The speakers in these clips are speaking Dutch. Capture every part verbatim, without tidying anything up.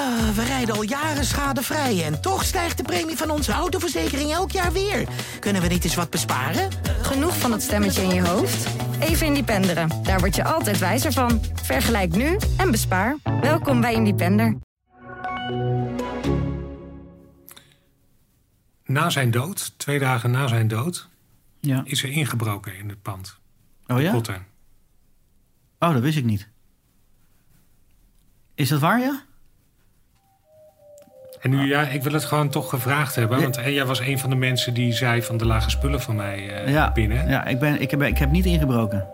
Uh, we rijden al jaren schadevrij en toch stijgt de premie van onze autoverzekering elk jaar weer. Kunnen we niet eens wat besparen? Genoeg van dat stemmetje in je hoofd? Even Independeren. Daar word je altijd wijzer van. Vergelijk nu en bespaar. Welkom bij Independer. Na zijn dood, twee dagen na zijn dood, ja. is er ingebroken in het pand. Oh ja? Kotter. Oh, dat wist ik niet. Is dat waar, ja? En nu, ja, ik wil het gewoon toch gevraagd hebben. Want hey, jij was een van de mensen die zei van de lage spullen van mij uh, ja. binnen. Ja, ik, ben, ik, heb, ik heb niet ingebroken.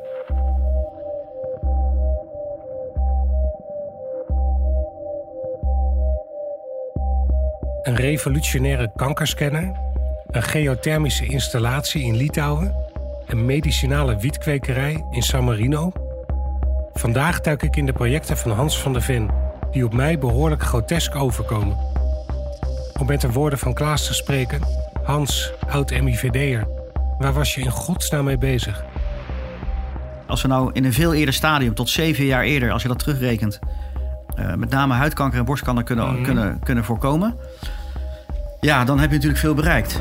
Een revolutionaire kankerscanner, een geothermische installatie in Litouwen, een medicinale wietkwekerij in San Marino. Vandaag duik ik in de projecten van Hans van de Ven, die op mij behoorlijk grotesk overkomen. Om met de woorden van Klaas te spreken, Hans, oud-M I V D'er, waar was je in godsnaam mee bezig? Als we nou in een veel eerder stadium, tot zeven jaar eerder, als je dat terugrekent, uh, met name huidkanker en borstkanker kunnen, mm. kunnen, kunnen voorkomen, ja, dan heb je natuurlijk veel bereikt.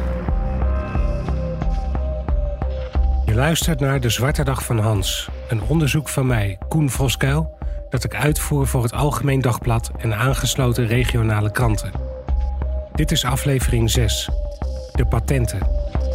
Je luistert naar De Zwarte Dag van Hans, een onderzoek van mij, Koen Voskuil, dat ik uitvoer voor het Algemeen Dagblad en aangesloten regionale kranten. Dit is aflevering zes, de patenten.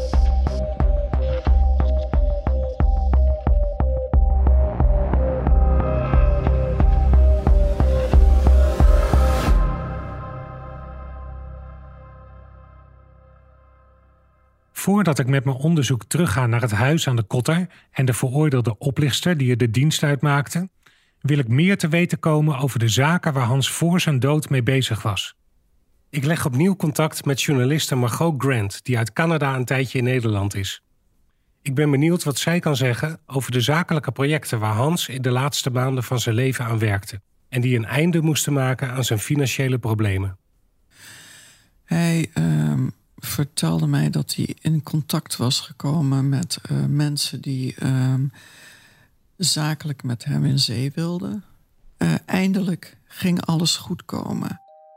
Voordat ik met mijn onderzoek terugga naar het huis aan de Kotter en de veroordeelde oplichter die er de dienst uitmaakte, wil ik meer te weten komen over de zaken waar Hans voor zijn dood mee bezig was. Ik leg opnieuw contact met journaliste Margot Grant, die uit Canada een tijdje in Nederland is. Ik ben benieuwd wat zij kan zeggen over de zakelijke projecten waar Hans in de laatste maanden van zijn leven aan werkte en die een einde moesten maken aan zijn financiële problemen. Hij uh, vertelde mij dat hij in contact was gekomen met uh, mensen die uh, zakelijk met hem in zee wilden. Uh, eindelijk ging alles goed komen.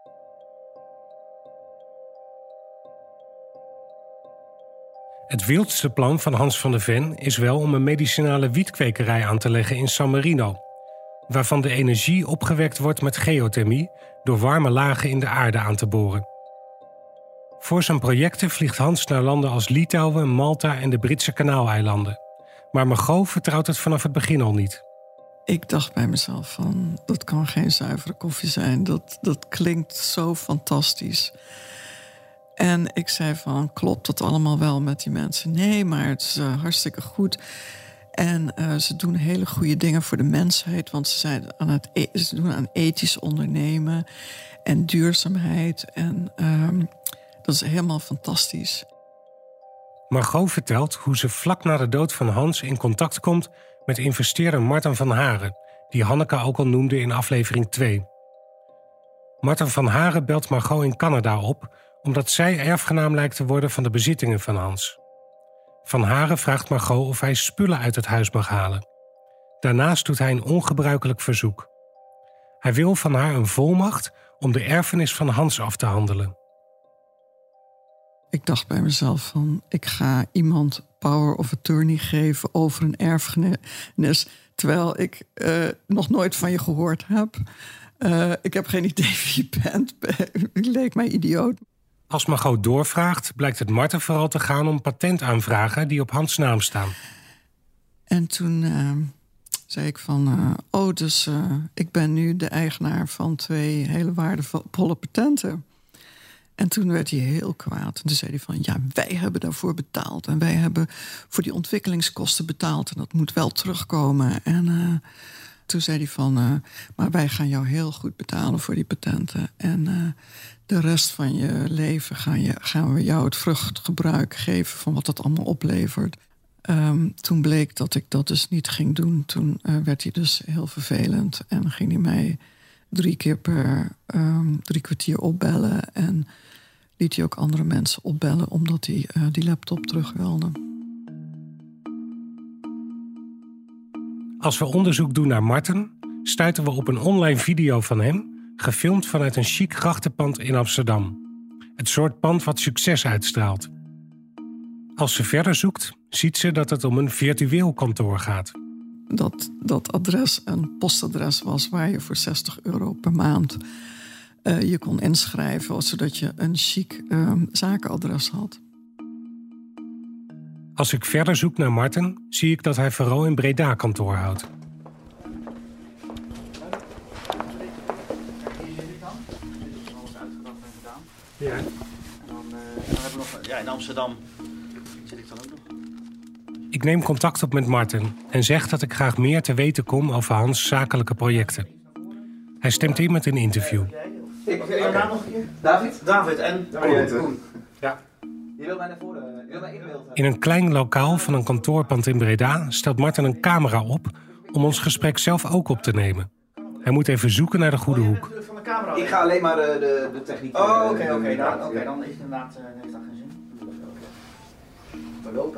Het wildste plan van Hans van de Ven is wel om een medicinale wietkwekerij aan te leggen in San Marino, waarvan de energie opgewekt wordt met geothermie door warme lagen in de aarde aan te boren. Voor zijn projecten vliegt Hans naar landen als Litouwen, Malta en de Britse Kanaaleilanden. Maar Margot vertrouwt het vanaf het begin al niet. Ik dacht bij mezelf van, dat kan geen zuivere koffie zijn. Dat, dat klinkt zo fantastisch. En ik zei van, klopt dat allemaal wel met die mensen? Nee, maar het is uh, hartstikke goed. En uh, ze doen hele goede dingen voor de mensheid. Want ze, zijn aan het e- ze doen aan ethisch ondernemen en duurzaamheid. En um, dat is helemaal fantastisch. Margot vertelt hoe ze vlak na de dood van Hans in contact komt met investeerder Marten van Haren, die Hanneke ook al noemde in aflevering twee. Marten van Haren belt Margot in Canada op omdat zij erfgenaam lijkt te worden van de bezittingen van Hans. Van Haren vraagt Margot of hij spullen uit het huis mag halen. Daarnaast doet hij een ongebruikelijk verzoek. Hij wil van haar een volmacht om de erfenis van Hans af te handelen. Ik dacht bij mezelf van, ik ga iemand power of attorney geven over een erfenis, terwijl ik uh, nog nooit van je gehoord heb. Uh, ik heb geen idee wie je bent. Je leek mij idioot. Als Margot doorvraagt, blijkt het Marten vooral te gaan om patentaanvragen die op Hans' naam staan. En toen uh, zei ik van, uh, oh, dus uh, ik ben nu de eigenaar van twee hele waardevolle patenten. En toen werd hij heel kwaad. En toen zei hij van, ja, wij hebben daarvoor betaald. En wij hebben voor die ontwikkelingskosten betaald. En dat moet wel terugkomen. En uh, toen zei hij van, uh, maar wij gaan jou heel goed betalen voor die patenten. En uh, de rest van je leven gaan, je, gaan we jou het vruchtgebruik geven van wat dat allemaal oplevert. Um, toen bleek dat ik dat dus niet ging doen. Toen uh, werd hij dus heel vervelend. En ging hij mij drie keer per um, drie kwartier opbellen. En liet hij ook andere mensen opbellen omdat hij uh, die laptop terug wilde. Als we onderzoek doen naar Marten, stuiten we op een online video van hem gefilmd vanuit een chic grachtenpand in Amsterdam. Het soort pand wat succes uitstraalt. Als ze verder zoekt, ziet ze dat het om een virtueel kantoor gaat. Dat dat adres een postadres was waar je voor zestig euro per maand uh, je kon inschrijven, zodat je een chic uh, zakenadres had. Als ik verder zoek naar Marten, zie ik dat hij vooral in Breda kantoor houdt. Ja. En dan, uh, dan hebben we nog, ja, in Amsterdam zit ik dan ook nog. Ik neem contact op met Marten en zeg dat ik graag meer te weten kom over Hans' zakelijke projecten. Hij stemt in met een interview. Ik, oké, jouw naam nog een keer? David? David en Koen. Ja. Je wilt mij naar voren, je wilt mij in beeld. In een klein lokaal van een kantoorpand in Breda stelt Marten een camera op om ons gesprek zelf ook op te nemen. Hij moet even zoeken naar de goede hoek. Ik ga alleen maar de, de, de techniek... Oh, oké, okay, oké. okay, dan, okay, okay, dan is het inderdaad uh, heeft dat geen zin. We lopen.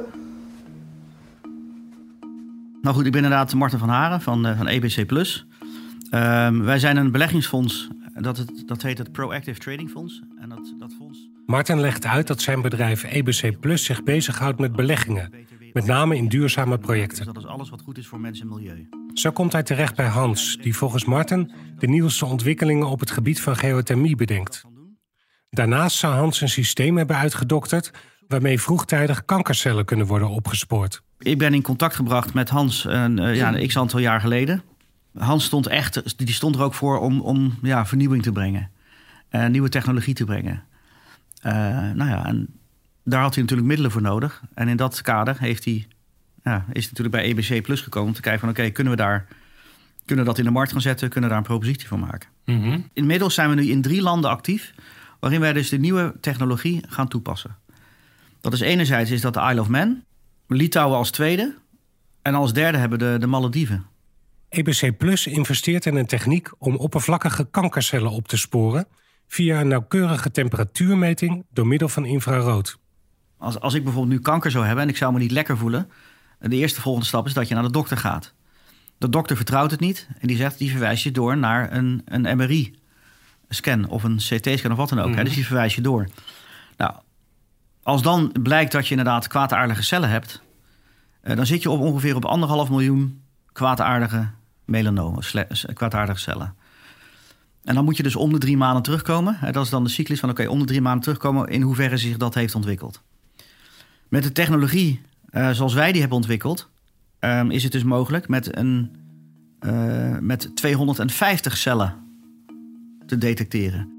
Nou goed, ik ben inderdaad Marten van Haren van, uh, van E B C Plus. Uh, wij zijn een beleggingsfonds. Dat, het, dat heet het Proactive Trading Fonds. En dat, dat fonds... Marten legt uit dat zijn bedrijf E B C Plus zich bezighoudt met beleggingen. Met name in duurzame projecten. Dus dat is alles wat goed is voor mensen en milieu. Zo komt hij terecht bij Hans, die volgens Marten de nieuwste ontwikkelingen op het gebied van geothermie bedenkt. Daarnaast zou Hans een systeem hebben uitgedokterd waarmee vroegtijdig kankercellen kunnen worden opgespoord. Ik ben in contact gebracht met Hans een, uh, ja, een x-aantal jaar geleden. Hans stond echt, die stond er ook voor om, om ja, vernieuwing te brengen. Uh, nieuwe technologie te brengen. Uh, nou ja, en daar had hij natuurlijk middelen voor nodig. En in dat kader heeft hij, ja, is hij natuurlijk bij E B C Plus gekomen om te kijken van oké, okay, kunnen we daar kunnen we dat in de markt gaan zetten? Kunnen we daar een propositie van maken? Mm-hmm. Inmiddels zijn we nu in drie landen actief, waarin wij dus de nieuwe technologie gaan toepassen. Dat is enerzijds is dat de Isle of Man, Litouwen als tweede en als derde hebben de, de Malediven. E B C Plus investeert in een techniek om oppervlakkige kankercellen op te sporen via een nauwkeurige temperatuurmeting door middel van infrarood. Als, als ik bijvoorbeeld nu kanker zou hebben en ik zou me niet lekker voelen, de eerste volgende stap is dat je naar de dokter gaat. De dokter vertrouwt het niet en die zegt, die verwijst je door naar een, een M R I-scan of een C T-scan of wat dan ook. Mm-hmm. Hè? Dus die verwijst je door. Nou, als dan blijkt dat je inderdaad kwaadaardige cellen hebt, uh, dan zit je op ongeveer op anderhalf miljoen kwaadaardige melanomen, kwaadaardige cellen. En dan moet je dus om de drie maanden terugkomen. Hè? Dat is dan de cyclus van oké, okay, om de drie maanden terugkomen in hoeverre zich dat heeft ontwikkeld. Met de technologie uh, zoals wij die hebben ontwikkeld, um, is het dus mogelijk met, een, uh, met tweehonderdvijftig cellen te detecteren.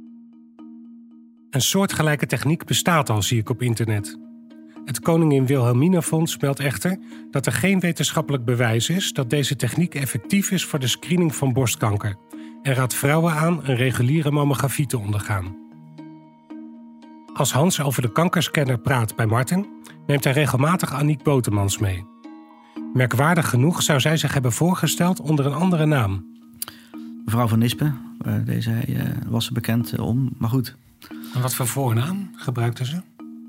Een soortgelijke techniek bestaat al, zie ik op internet. Het Koningin Wilhelmina Fonds meldt echter dat er geen wetenschappelijk bewijs is dat deze techniek effectief is voor de screening van borstkanker en raadt vrouwen aan een reguliere mammografie te ondergaan. Als Hans over de kankerscanner praat bij Marten, neemt hij regelmatig Aniek Botemans mee. Merkwaardig genoeg zou zij zich hebben voorgesteld onder een andere naam. Mevrouw van Nispen, deze uh, was ze bekend uh, om, maar goed. En wat voor voornaam gebruikte ze?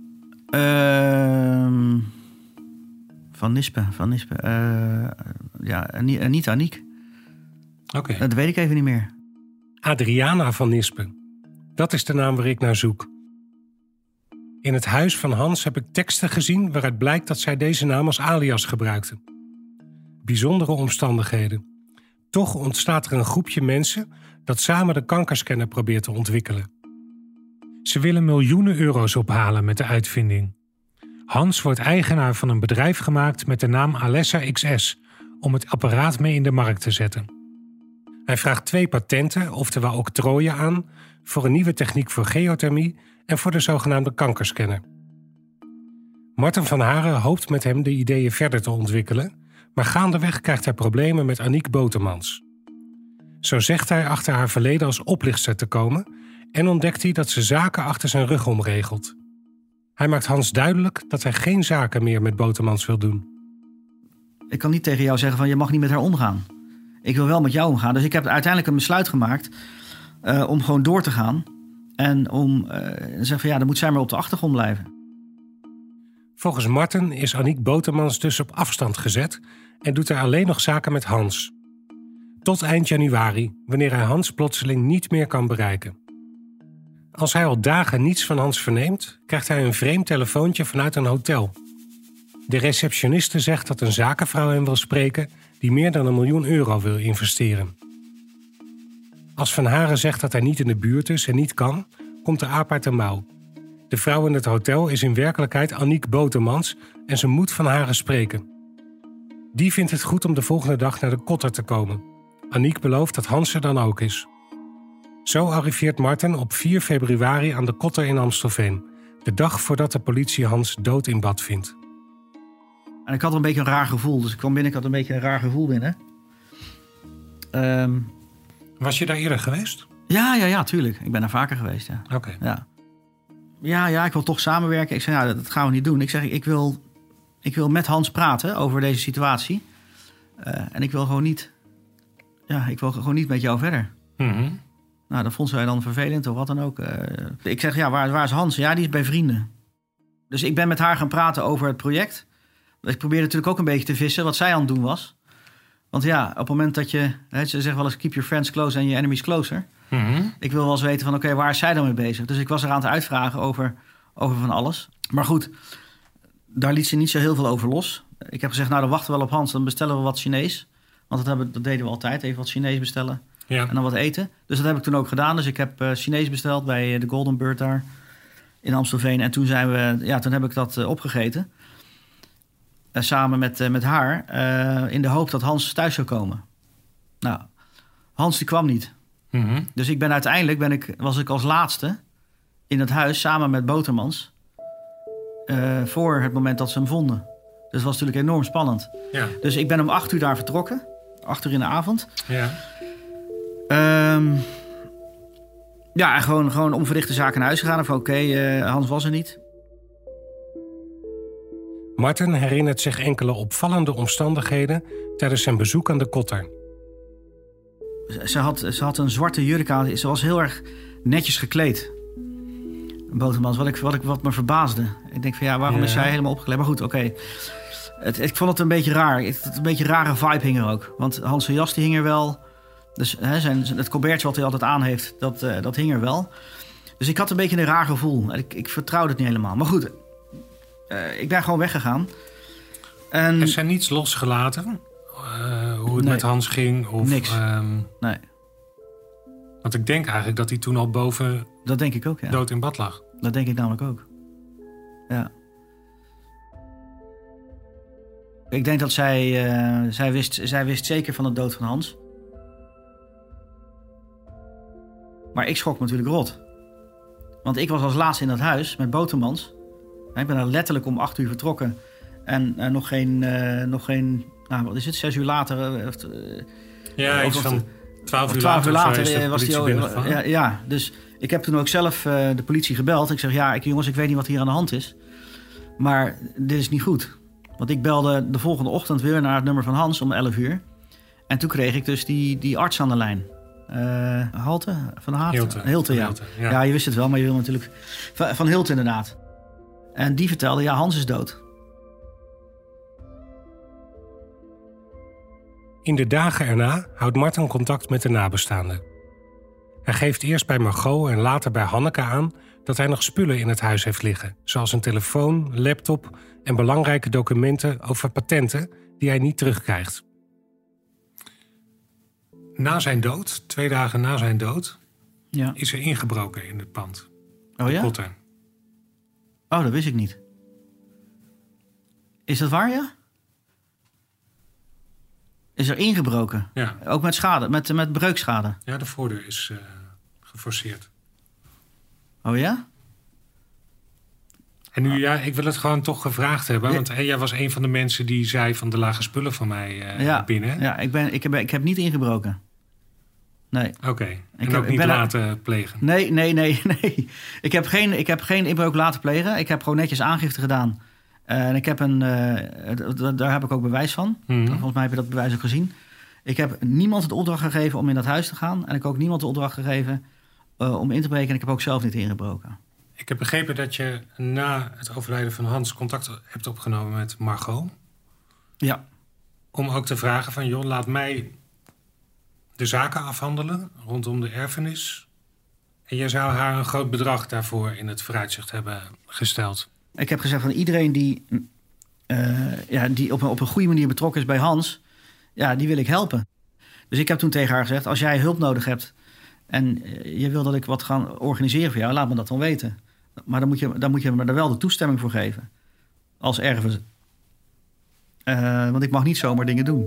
Uh, van Nispen, van Nispen. Uh, ja, niet Aniek. Oké. Okay. Dat weet ik even niet meer. Adriana van Nispen. Dat is de naam waar ik naar zoek. In het huis van Hans heb ik teksten gezien waaruit blijkt dat zij deze naam als alias gebruikte. Bijzondere omstandigheden. Toch ontstaat er een groepje mensen dat samen de kankerscanner probeert te ontwikkelen. Ze willen miljoenen euro's ophalen met de uitvinding. Hans wordt eigenaar van een bedrijf gemaakt met de naam Alessa X S om het apparaat mee in de markt te zetten. Hij vraagt twee patenten, oftewel octrooien aan, voor een nieuwe techniek voor geothermie en voor de zogenaamde kankerscanner. Marten van Haren hoopt met hem de ideeën verder te ontwikkelen, maar gaandeweg krijgt hij problemen met Aniek Botemans. Zo zegt hij achter haar verleden als oplichter te komen en ontdekt hij dat ze zaken achter zijn rug omregelt. Hij maakt Hans duidelijk dat hij geen zaken meer met Botemans wil doen. Ik kan niet tegen jou zeggen van je mag niet met haar omgaan. Ik wil wel met jou omgaan. Dus ik heb uiteindelijk een besluit gemaakt uh, om gewoon door te gaan. En om uh, te zeggen van ja, dan moet zij maar op de achtergrond blijven. Volgens Marten is Aniek Botemans dus op afstand gezet en doet hij alleen nog zaken met Hans. Tot eind januari, wanneer hij Hans plotseling niet meer kan bereiken. Als hij al dagen niets van Hans verneemt, krijgt hij een vreemd telefoontje vanuit een hotel. De receptioniste zegt dat een zakenvrouw hem wil spreken die meer dan een miljoen euro wil investeren. Als Van Haren zegt dat hij niet in de buurt is en niet kan, komt de aap uit de mouw. De vrouw in het hotel is in werkelijkheid Aniek Botermans en ze moet Van Haren spreken. Die vindt het goed om de volgende dag naar de Kotter te komen. Aniek belooft dat Hans er dan ook is. Zo arriveert Marten op vier februari aan de Kotter in Amstelveen, de dag voordat de politie Hans dood in bad vindt. En ik had een beetje een raar gevoel, dus ik kwam binnen, ik had een beetje een raar gevoel binnen. Um, Was je daar eerder geweest? Ja, ja, ja, tuurlijk. Ik ben daar vaker geweest, ja. Oké. Okay. Ja. ja, ja, ik wil toch samenwerken. Ik zei, ja, dat gaan we niet doen. Ik zeg, ik wil, ik wil met Hans praten over deze situatie. Uh, en ik wil gewoon niet, ja, ik wil gewoon niet met jou verder. Mm-hmm. Nou, dat vond zij dan vervelend of wat dan ook. Uh, ik zeg, ja, waar, waar is Hans? Ja, die is bij vrienden. Dus ik ben met haar gaan praten over het project. Ik probeerde natuurlijk ook een beetje te vissen wat zij aan het doen was. Want ja, op het moment dat je... Hè, ze zeggen wel eens keep your friends close and your enemies closer. Mm-hmm. Ik wil wel eens weten van oké, okay, waar is zij dan mee bezig? Dus ik was er aan het uitvragen over, over van alles. Maar goed, daar liet ze niet zo heel veel over los. Ik heb gezegd, nou dan wachten we wel op Hans. Dan bestellen we wat Chinees. Want dat, hebben, dat deden we altijd, even wat Chinees bestellen. Ja. En dan wat eten. Dus dat heb ik toen ook gedaan. Dus ik heb uh, Chinees besteld bij de Golden Bird daar in Amstelveen. En toen, zijn we, ja, toen heb ik dat uh, opgegeten. Uh, samen met, uh, met haar. Uh, in de hoop dat Hans thuis zou komen. Nou, Hans die kwam niet. Mm-hmm. Dus ik ben uiteindelijk, ben ik, was ik als laatste in het huis samen met Botermans. Uh, voor het moment dat ze hem vonden. Dus dat was natuurlijk enorm spannend. Ja. Dus ik ben om acht uur daar vertrokken. Acht uur in de avond. Ja. Um, ja, en gewoon, gewoon onverrichte zaken naar huis gegaan. Of oké, okay, uh, Hans was er niet. Marten herinnert zich enkele opvallende omstandigheden tijdens zijn bezoek aan de Kotter. Ze had, ze had een zwarte jurk aan. Ze was heel erg netjes gekleed. Botermans, wat, ik, wat, ik, wat me verbaasde. Ik denk van ja, waarom ja. is zij helemaal opgekleed? Maar goed, oké. Okay. Ik vond het een beetje raar. Het, een beetje een rare vibe hing er ook. Want Hans' jas die hing er wel. Dus hè, zijn, het colbertje wat hij altijd aan heeft, dat, uh, dat hing er wel. Dus ik had een beetje een raar gevoel. Ik, ik vertrouwde het niet helemaal. Maar goed, uh, ik ben gewoon weggegaan. En... Is er niets losgelaten? Uh, hoe het nee. met Hans ging? Of, Niks. Um... Nee. Want ik denk eigenlijk dat hij toen al boven dat denk ik ook, ja. dood in bad lag. Dat denk ik namelijk ook. Ja. Ik denk dat zij, uh, zij, wist, zij wist zeker van de dood van Hans. Maar ik schrok me natuurlijk rot. Want ik was als laatste in dat huis met Botermans. Ik ben er letterlijk om acht uur vertrokken. En uh, nog geen, uh, nog geen, nou wat is het, zes uur later... Uh, uh, ja, iets van twaalf uur later, later uh, was die al, ja, ja, dus ik heb toen ook zelf uh, de politie gebeld. Ik zeg, ja, ik, jongens, ik weet niet wat hier aan de hand is. Maar dit is niet goed. Want ik belde de volgende ochtend weer naar het nummer van Hans om elf uur. En toen kreeg ik dus die, die arts aan de lijn. Uh, Halte? Van Haat? Hilte. Hilte, ja. Hilte, ja. Ja, je wist het wel, maar je wil natuurlijk... Van, van Hilte inderdaad. En die vertelde, ja, Hans is dood. In de dagen erna houdt Marten contact met de nabestaanden. Hij geeft eerst bij Margot en later bij Hanneke aan dat hij nog spullen in het huis heeft liggen, zoals een telefoon, laptop en belangrijke documenten over patenten die hij niet terugkrijgt. Na zijn dood, twee dagen na zijn dood, ja. is er ingebroken in het pand. Oh ja? Kotter. Oh, dat wist ik niet. Is dat waar, ja? Is er ingebroken? Ja. Ook met schade, met, met breukschade? Ja, de voordeur is uh, geforceerd. Oh ja? En nu, ja, ik wil het gewoon toch gevraagd hebben. Want hey, jij was een van de mensen die zei van de lage spullen van mij uh, ja. binnen. Ja, ik, ben, ik, heb, ik heb niet ingebroken. Nee. Oké, okay. en ik ook heb, niet ben laten er... plegen? Nee, nee, nee, nee. Ik heb geen, ik heb geen inbreuk laten plegen. Ik heb gewoon netjes aangifte gedaan. Uh, en ik heb een, uh, daar heb ik ook bewijs van. Mm-hmm. Volgens mij heb je dat bewijs ook gezien. Ik heb niemand de opdracht gegeven om in dat huis te gaan. En ik heb ook niemand de opdracht gegeven uh, om in te breken. En ik heb ook zelf niet ingebroken. Ik heb begrepen dat je na het overlijden van Hans contact hebt opgenomen met Margot. Ja. Om ook te vragen van, joh, laat mij de zaken afhandelen rondom de erfenis. En jij zou haar een groot bedrag daarvoor in het vooruitzicht hebben gesteld. Ik heb gezegd van iedereen die, uh, ja, die op, een, op een goede manier betrokken is bij Hans... ja, die wil ik helpen. Dus ik heb toen tegen haar gezegd... als jij hulp nodig hebt en je wil dat ik wat ga organiseren voor jou... laat me dat dan weten. Maar dan moet je, dan moet je me er wel de toestemming voor geven. Als erven. Uh, want ik mag niet zomaar dingen doen.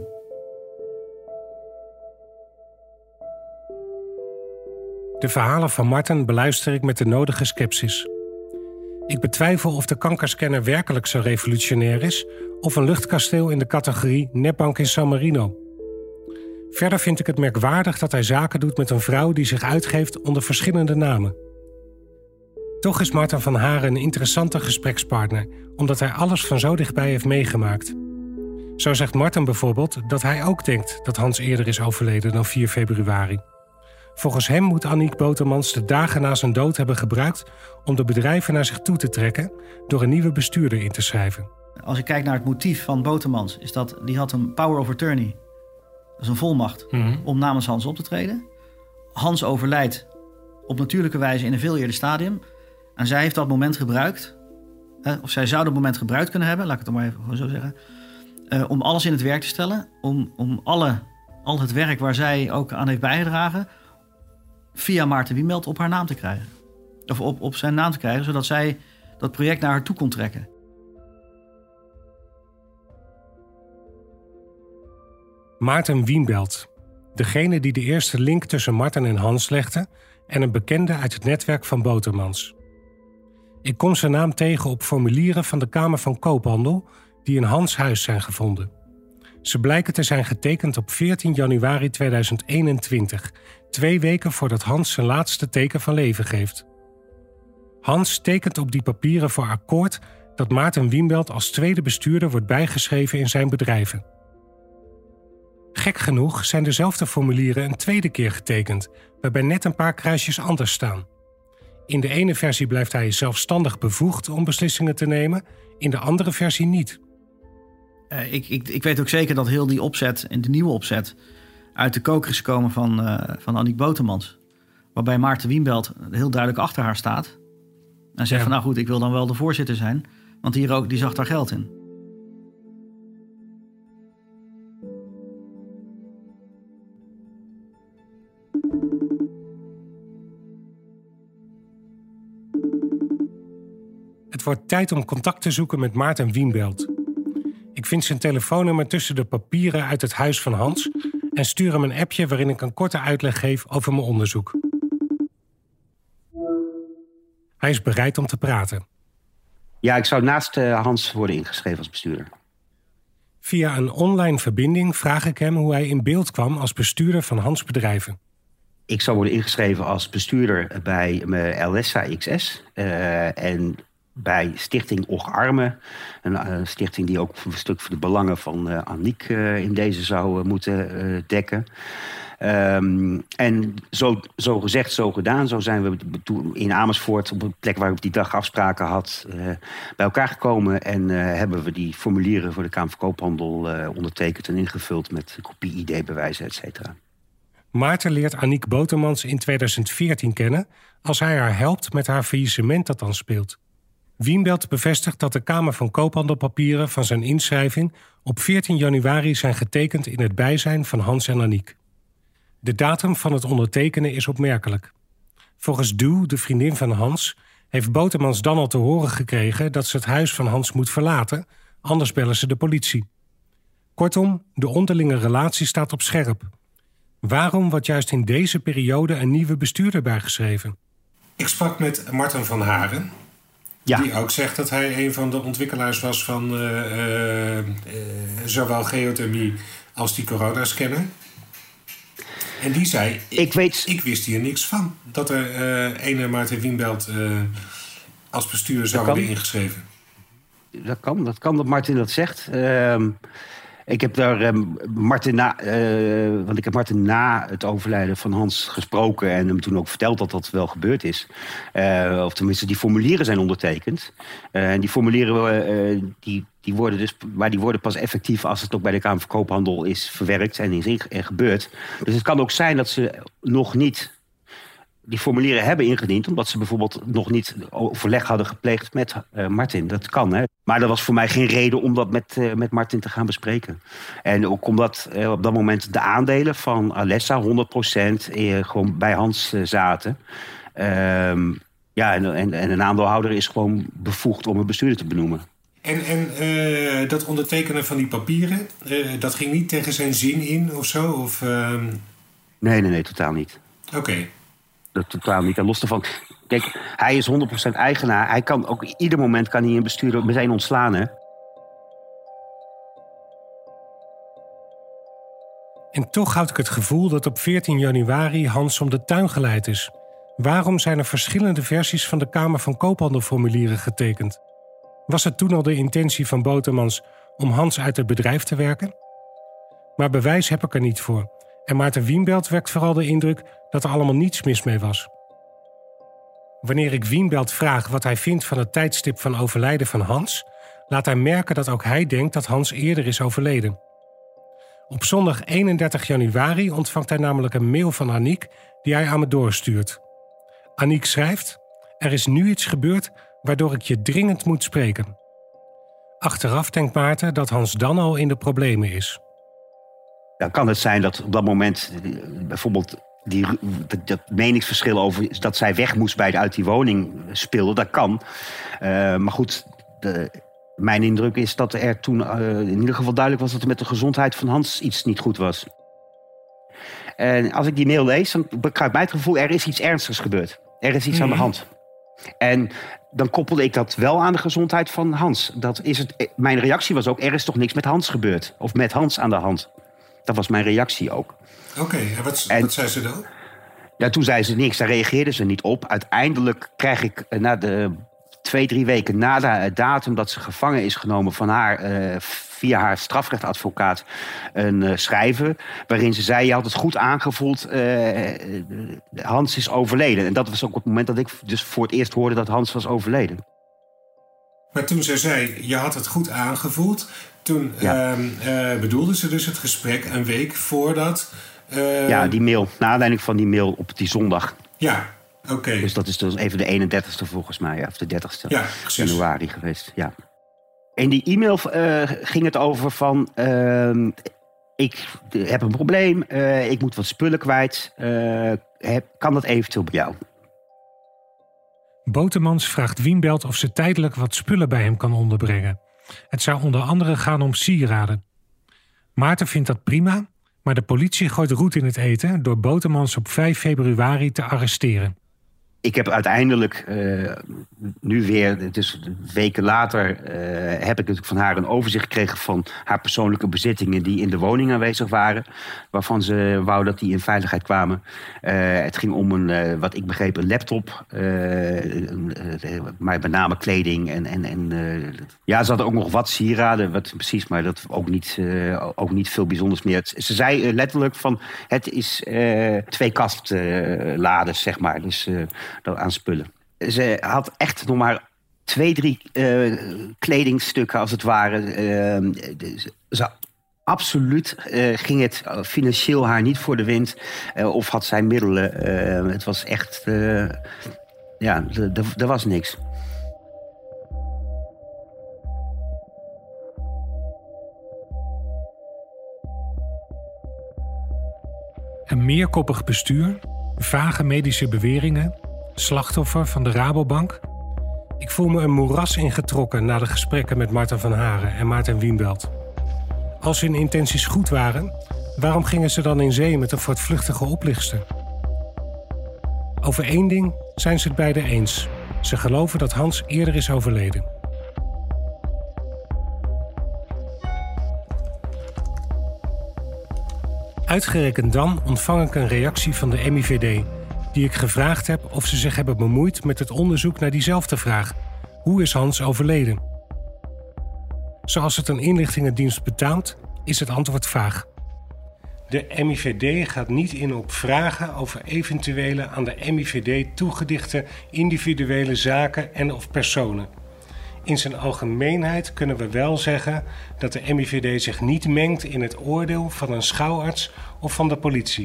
De verhalen van Marten beluister ik met de nodige scepsis. Ik betwijfel of de kankerscanner werkelijk zo revolutionair is... of een luchtkasteel in de categorie nepbank in San Marino. Verder vind ik het merkwaardig dat hij zaken doet met een vrouw... die zich uitgeeft onder verschillende namen. Toch is Marten van Haren een interessante gesprekspartner... omdat hij alles van zo dichtbij heeft meegemaakt. Zo zegt Marten bijvoorbeeld dat hij ook denkt... dat Hans eerder is overleden dan vier februari. Volgens hem moet Aniek Botermans de dagen na zijn dood hebben gebruikt... om de bedrijven naar zich toe te trekken... door een nieuwe bestuurder in te schrijven. Als ik kijk naar het motief van Botermans... is dat die had een power of attorney. Dat is een volmacht mm-hmm. om namens Hans op te treden. Hans overlijdt op natuurlijke wijze in een veel eerder stadium. En zij heeft dat moment gebruikt... Hè, of zij zou dat moment gebruikt kunnen hebben... laat ik het dan maar even gewoon zo zeggen... Uh, om alles in het werk te stellen. Om, om alle, al het werk waar zij ook aan heeft bijgedragen... via Maarten Wienbelt op haar naam te krijgen. Of op, op zijn naam te krijgen, zodat zij dat project naar haar toe kon trekken. Maarten Wienbelt. Degene die de eerste link tussen Marten en Hans legde... en een bekende uit het netwerk van Botermans. Ik kom zijn naam tegen op formulieren van de Kamer van Koophandel... die in Hans' huis zijn gevonden. Ze blijken te zijn getekend op veertien januari tweeduizend eenentwintig... twee weken voordat Hans zijn laatste teken van leven geeft. Hans tekent op die papieren voor akkoord... dat Maarten Wienbelt als tweede bestuurder wordt bijgeschreven in zijn bedrijven. Gek genoeg zijn dezelfde formulieren een tweede keer getekend... waarbij net een paar kruisjes anders staan. In de ene versie blijft hij zelfstandig bevoegd om beslissingen te nemen... in de andere versie niet. Uh, ik, ik, ik weet ook zeker dat heel die opzet en de nieuwe opzet... uit de koker is gekomen van, uh, van Aniek Botermans. Waarbij Maarten Wienbelt heel duidelijk achter haar staat. En zegt ja. van nou goed, ik wil dan wel de voorzitter zijn. Want die, ook, die zag daar geld in. Het wordt tijd om contact te zoeken met Maarten Wienbelt. Ik vind zijn telefoonnummer tussen de papieren uit het huis van Hans... en stuur hem een appje waarin ik een korte uitleg geef over mijn onderzoek. Hij is bereid om te praten. Ja, ik zou naast uh, Hans worden ingeschreven als bestuurder. Via een online verbinding vraag ik hem hoe hij in beeld kwam als bestuurder van Hans' bedrijven. Ik zou worden ingeschreven als bestuurder bij Elessa X S... Uh, en bij Stichting Och Arme. Een uh, stichting die ook een stuk voor de belangen van uh, Aniek uh, in deze zou uh, moeten uh, dekken. Um, en zo, zo gezegd, zo gedaan. Zo zijn we in Amersfoort, op een plek waar ik op die dag afspraken had, uh, bij elkaar gekomen. En uh, hebben we die formulieren voor de Kamer van Koophandel uh, ondertekend en ingevuld met kopie I D-bewijzen, et cetera. Maarten leert Aniek Botermans in tweeduizend veertien kennen als hij haar helpt met haar faillissement dat dan speelt. Wienbelt bevestigt dat de Kamer van Koophandelpapieren van zijn inschrijving op veertien januari zijn getekend in het bijzijn van Hans en Aniek. De datum van het ondertekenen is opmerkelijk. Volgens Duw, de vriendin van Hans, heeft Botermans dan al te horen gekregen dat ze het huis van Hans moet verlaten, anders bellen ze de politie. Kortom, de onderlinge relatie staat op scherp. Waarom wordt juist in deze periode een nieuwe bestuurder bijgeschreven? Ik sprak met Marten van Haren. Ja. Die ook zegt dat hij een van de ontwikkelaars was van uh, uh, uh, zowel geothermie als die coronascanner. En die zei, ik, ik, weet... ik wist hier niks van. Dat er uh, ene Maarten Wienbelt uh, als bestuurder zou worden ingeschreven. Dat kan, dat kan dat Martin dat zegt. Uh, Ik heb daar um, Marten na, uh, want ik heb Marten na het overlijden van Hans gesproken en hem toen ook verteld dat dat wel gebeurd is. Uh, of tenminste, die formulieren zijn ondertekend. Uh, en die formulieren uh, die, die worden dus, maar die worden pas effectief als het ook bij de Kamer van Koophandel is verwerkt en is in, en gebeurd. Dus het kan ook zijn dat ze nog niet die formulieren hebben ingediend, omdat ze bijvoorbeeld nog niet overleg hadden gepleegd met uh, Martin. Dat kan, hè. Maar dat was voor mij geen reden om dat met, uh, met Martin te gaan bespreken. En ook omdat uh, op dat moment de aandelen van Alessa honderd procent uh, gewoon bij Hans uh, zaten. Um, ja, en, en, en een aandeelhouder is gewoon bevoegd om een bestuurder te benoemen. En, en uh, dat ondertekenen van die papieren, uh, dat ging niet tegen zijn zin in of zo? Of, uh... Nee, nee, nee, totaal niet. Oké. Okay. Dat totaal niet. En los daarvan, kijk, hij is honderd procent eigenaar. Hij kan ook ieder moment kan hij een bestuurder meteen ontslaan, hè? En toch had ik het gevoel dat op veertien januari Hans om de tuin geleid is. Waarom zijn er verschillende versies van de Kamer van Koophandelformulieren getekend? Was het toen al de intentie van Botermans om Hans uit het bedrijf te werken? Maar bewijs heb ik er niet voor. En Maarten Wienbelt wekt vooral de indruk dat er allemaal niets mis mee was. Wanneer ik Wienbelt vraag wat hij vindt van het tijdstip van overlijden van Hans, laat hij merken dat ook hij denkt dat Hans eerder is overleden. Op zondag eenendertig januari ontvangt hij namelijk een mail van Aniek die hij aan me doorstuurt. Aniek schrijft: er is nu iets gebeurd waardoor ik je dringend moet spreken. Achteraf denkt Maarten dat Hans dan al in de problemen is. Dan kan het zijn dat op dat moment bijvoorbeeld die, dat meningsverschil over dat zij weg moest bij de uit die woning speelde. Dat kan. Uh, maar goed, de, mijn indruk is dat er toen uh, in ieder geval duidelijk was dat er met de gezondheid van Hans iets niet goed was. En als ik die mail lees, dan bekruipt mij het gevoel, er is iets ernstigs gebeurd. Er is iets mm-hmm. aan de hand. En dan koppelde ik dat wel aan de gezondheid van Hans. Dat is het, mijn reactie was ook, er is toch niks met Hans gebeurd. Of met Hans aan de hand. Dat was mijn reactie ook. Oké, okay, en, wat, en wat zei ze dan? Ja, toen zei ze niks, daar reageerden ze niet op. Uiteindelijk krijg ik na de twee, drie weken na de datum dat ze gevangen is genomen van haar, uh, via haar strafrechtadvocaat, een uh, schrijven waarin ze zei, je had het goed aangevoeld, uh, Hans is overleden. En dat was ook het moment dat ik dus voor het eerst hoorde dat Hans was overleden. Maar toen ze zei, je had het goed aangevoeld, toen ja. uh, uh, bedoelde ze dus het gesprek een week voordat... Uh... Ja, die mail, na aanleiding van die mail op die zondag. Ja, oké. Okay. Dus dat is dus even de eenendertigste volgens mij, ja, of de dertigste ja, januari geweest, ja. In die e-mail uh, ging het over van, uh, ik heb een probleem, uh, ik moet wat spullen kwijt, uh, heb, kan dat eventueel bij jou? Botermans vraagt Wienbelt of ze tijdelijk wat spullen bij hem kan onderbrengen. Het zou onder andere gaan om sieraden. Maarten vindt dat prima, maar de politie gooit roet in het eten door Botermans op vijf februari te arresteren. Ik heb uiteindelijk, uh, nu weer, dus weken later, uh, heb ik natuurlijk van haar een overzicht gekregen van haar persoonlijke bezittingen die in de woning aanwezig waren, waarvan ze wou dat die in veiligheid kwamen. Uh, het ging om een, uh, wat ik begreep, een laptop, uh, uh, maar met name kleding en, en, en uh, ja, ze hadden ook nog wat sieraden, wat precies, maar dat ook niet, uh, ook niet veel bijzonders meer. Ze zei uh, letterlijk van, het is uh, twee kastlades, uh, zeg maar, dus uh, aan spullen. Ze had echt nog maar twee, drie uh, kledingstukken als het ware. Uh, ze, absoluut uh, ging het financieel haar niet voor de wind. Uh, of had zij middelen. Uh, het was echt... Uh, ja, er was niks. Een meerkoppig bestuur, vage medische beweringen, slachtoffer van de Rabobank. Ik voel me een moeras ingetrokken na de gesprekken met Marten van Haren en Maarten Wienbelt. Als hun intenties goed waren, waarom gingen ze dan in zee met een voortvluchtige oplichter? Over één ding zijn ze het beiden eens. Ze geloven dat Hans eerder is overleden. Uitgerekend dan ontvang ik een reactie van de M I V D, die ik gevraagd heb of ze zich hebben bemoeid met het onderzoek naar diezelfde vraag. Hoe is Hans overleden? Zoals het een inlichtingendienst betaamt, is het antwoord vaag. De M I V D gaat niet in op vragen over eventuele aan de M I V D toegedichte individuele zaken en of personen. In zijn algemeenheid kunnen we wel zeggen dat de M I V D zich niet mengt in het oordeel van een schouwarts of van de politie.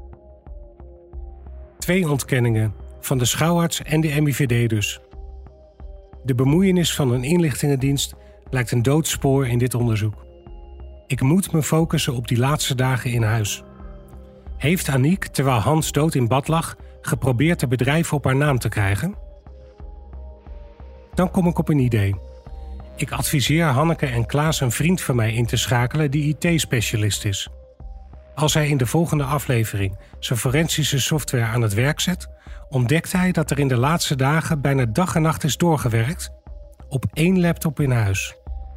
Twee ontkenningen, van de schouwarts en de M I V D dus. De bemoeienis van een inlichtingendienst lijkt een doodspoor in dit onderzoek. Ik moet me focussen op die laatste dagen in huis. Heeft Aniek, terwijl Hans dood in bad lag, geprobeerd het bedrijf op haar naam te krijgen? Dan kom ik op een idee. Ik adviseer Hanneke en Klaas een vriend van mij in te schakelen die I T-specialist is. Als hij in de volgende aflevering zijn forensische software aan het werk zet, ontdekt hij dat er in de laatste dagen bijna dag en nacht is doorgewerkt op één laptop in huis.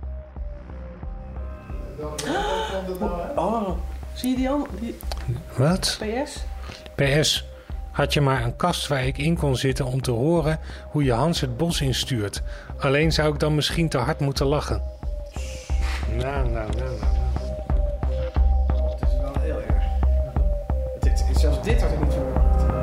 Oh, zie je die al? Die... Wat? P S? P S. Had je maar een kast waar ik in kon zitten om te horen hoe je Hans het bos instuurt. Alleen zou ik dan misschien te hard moeten lachen. Nou, nou, nou, nou. Het is wel heel erg. Dit, zelfs dit had ik niet verwacht.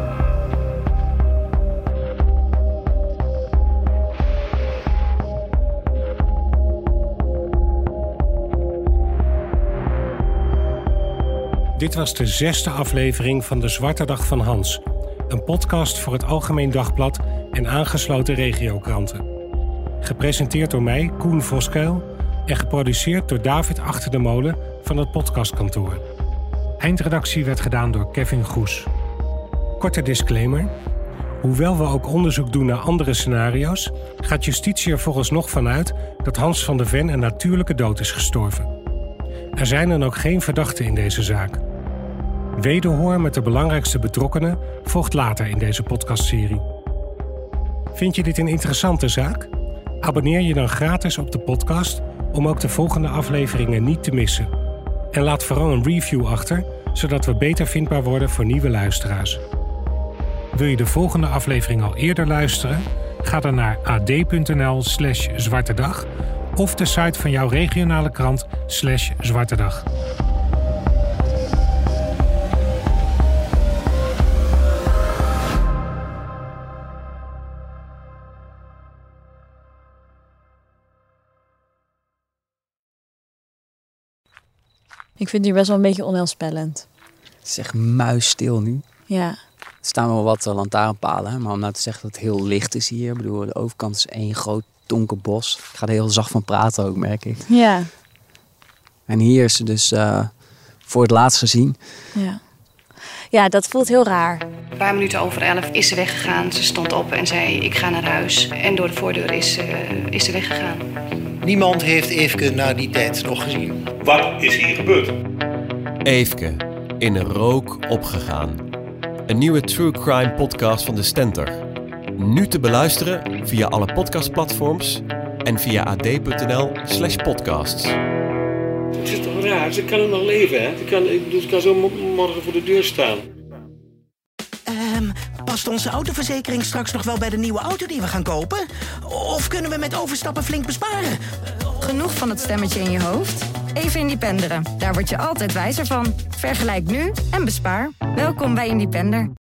Dit was de zesde aflevering van De Zwarte Dag van Hans. Een podcast voor het Algemeen Dagblad en aangesloten regiokranten. Gepresenteerd door mij, Koen Voskuil, en geproduceerd door David Achter de Molen van het podcastkantoor. Eindredactie werd gedaan door Kevin Goes. Korte disclaimer. Hoewel we ook onderzoek doen naar andere scenario's, gaat justitie er vooralsnog vanuit dat Hans van de Ven een natuurlijke dood is gestorven. Er zijn dan ook geen verdachten in deze zaak. Wederhoor met de belangrijkste betrokkenen volgt later in deze podcastserie. Vind je dit een interessante zaak? Abonneer je dan gratis op de podcast om ook de volgende afleveringen niet te missen. En laat vooral een review achter, zodat we beter vindbaar worden voor nieuwe luisteraars. Wil je de volgende aflevering al eerder luisteren? Ga dan naar ad.nl slash zwartedag of de site van jouw regionale krant slash zwartedag. Ik vind het hier best wel een beetje onheilspellend. Het is echt muisstil nu. Ja. Er staan wel wat uh, lantaarnpalen, maar om nou te zeggen dat het heel licht is hier. Ik bedoel, de overkant is één groot donker bos. Ik ga er heel zacht van praten ook, merk ik. Ja. En hier is ze dus uh, voor het laatst gezien. Ja. Ja, dat voelt heel raar. Een paar minuten over elf is ze weggegaan. Ze stond op en zei, ik ga naar huis. En door de voordeur is, uh, is ze weggegaan. Niemand heeft Eefke na die tijd nog gezien. Wat is hier gebeurd? Eefke, in rook opgegaan. Een nieuwe true crime podcast van De Stentor. Nu te beluisteren via alle podcastplatforms en via ad.nl slash podcasts. Het is toch raar? Ze kan er nog leven, hè? Ze kan, ik bedoel, ze kan zo morgen voor de deur staan. Um, past onze autoverzekering straks nog wel bij de nieuwe auto die we gaan kopen? Of kunnen we met overstappen flink besparen? Genoeg van het stemmetje in je hoofd? Even Independeren. Daar word je altijd wijzer van. Vergelijk nu en bespaar. Welkom bij Independer.